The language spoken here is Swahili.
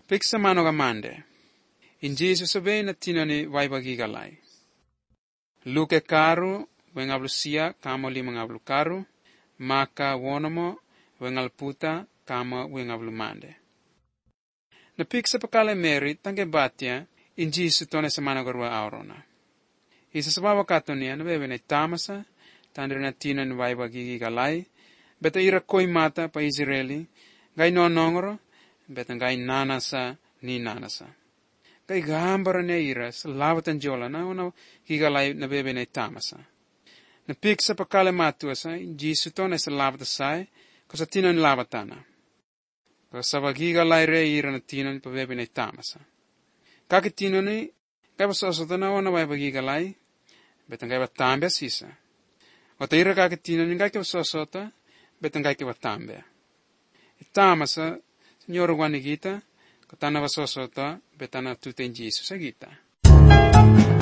Piksa mano gamande. In Jesus sabe na tinani waibagi galay. Luke karu, wengablu sia, kamo limangablu karu, maka wonomo, wengal puta, kamo wengablu mande. Na piksa pakale Mary, tange batia, in Jesus tone samana garwa aurona. Isa sabawa katonia, na bebe na tamasa, tandre na tinani waibagi galay, beta ira koi mata pa Israeli, gai no nongoro, beta gai nanasa ni nanasa. Gai gambara ne ira, sa lawatan jola na ona higalay na bebe na tamasa. Na piksa pakale matuasa, Jisu to na sa lawata sai, ko sa tinan lawatana. Ko sa higalay re ira na tinan pa bebe na tamasa. Kaki tinani, gai basosota na ona wai higalay, beta gai batambia sisa. O ta ira kaki tinani gai ka basosota, beta gai ka batambia. Itamasa, Señor Juanigita, katana basosota, betana tuten Jesus agita.